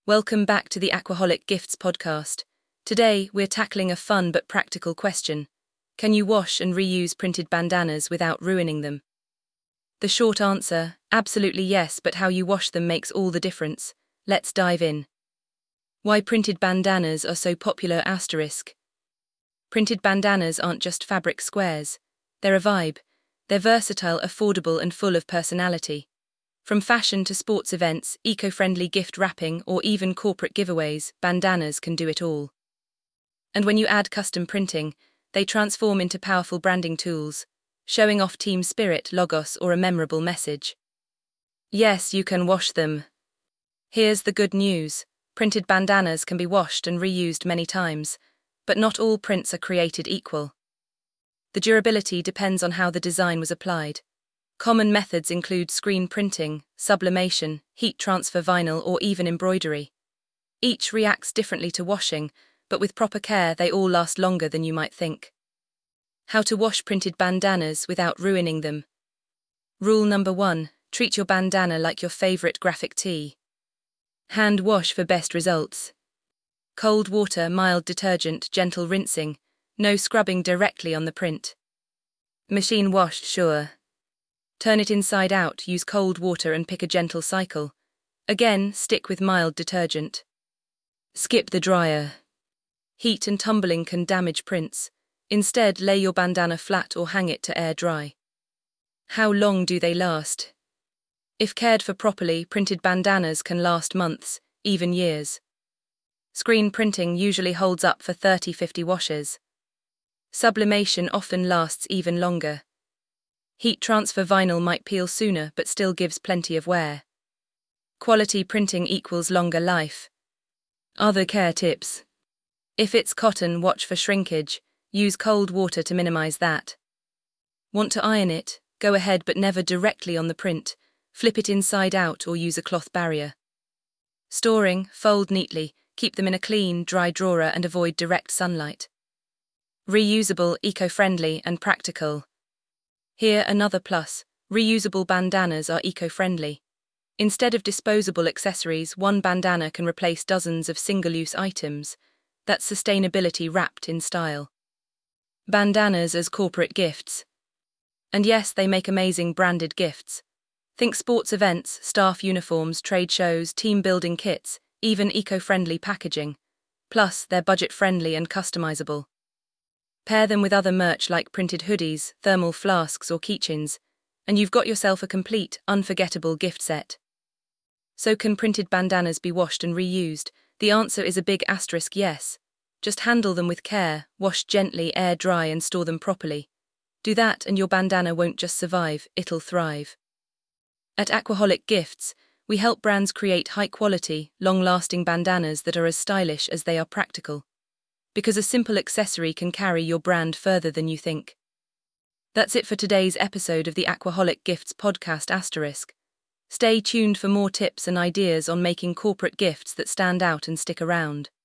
Welcome back to the Aquaholic Gifts podcast. Today, we're tackling a fun but practical question. Can you wash and reuse printed bandanas without ruining them? The short answer, absolutely yes, but how you wash them makes all the difference. Let's dive in. Why printed bandanas are so popular *. Printed bandanas aren't just fabric squares. They're a vibe. They're versatile, affordable, and full of personality. From fashion to sports events, eco-friendly gift wrapping, or even corporate giveaways, bandanas can do it all. And when you add custom printing, they transform into powerful branding tools, showing off team spirit, logos, or a memorable message. Yes, you can wash them. Here's the good news. Printed bandanas can be washed and reused many times, but not all prints are created equal. The durability depends on how the design was applied. Common methods include screen printing, sublimation, heat transfer vinyl, or even embroidery. Each reacts differently to washing, but with proper care they all last longer than you might think. How to wash printed bandanas without ruining them. Rule number 1. Treat your bandana like your favorite graphic tee. Hand wash for best results. Cold water, mild detergent, gentle rinsing. No scrubbing directly on the print. Machine washed, sure. Turn it inside out, use cold water and pick a gentle cycle. Again, stick with mild detergent. Skip the dryer. Heat and tumbling can damage prints. Instead, lay your bandana flat or hang it to air dry. How long do they last? If cared for properly, printed bandanas can last months, even years. Screen printing usually holds up for 30-50 washes. Sublimation often lasts even longer. Heat transfer vinyl might peel sooner but still gives plenty of wear. Quality printing equals longer life. Other care tips. If it's cotton, watch for shrinkage. Use cold water to minimize that. Want to iron it? Go ahead, but never directly on the print. Flip it inside out or use a cloth barrier. Storing, fold neatly, keep them in a clean, dry drawer and avoid direct sunlight. Reusable, eco-friendly, and practical. Here another plus, reusable bandanas are eco-friendly. Instead of disposable accessories, one bandana can replace dozens of single-use items. That's sustainability wrapped in style. Bandanas as corporate gifts. And yes, they make amazing branded gifts. Think sports events, staff uniforms, trade shows, team-building kits, even eco-friendly packaging. Plus, they're budget-friendly and customizable. Pair them with other merch like printed hoodies, thermal flasks, or keychains, and you've got yourself a complete, unforgettable gift set. So can printed bandanas be washed and reused? The answer is a big * yes. Just handle them with care, wash gently, air dry, and store them properly. Do that and your bandana won't just survive, it'll thrive. At Aquaholic Gifts, we help brands create high-quality, long-lasting bandanas that are as stylish as they are practical. Because a simple accessory can carry your brand further than you think. That's it for today's episode of the Aquaholic Gifts podcast *. Stay tuned for more tips and ideas on making corporate gifts that stand out and stick around.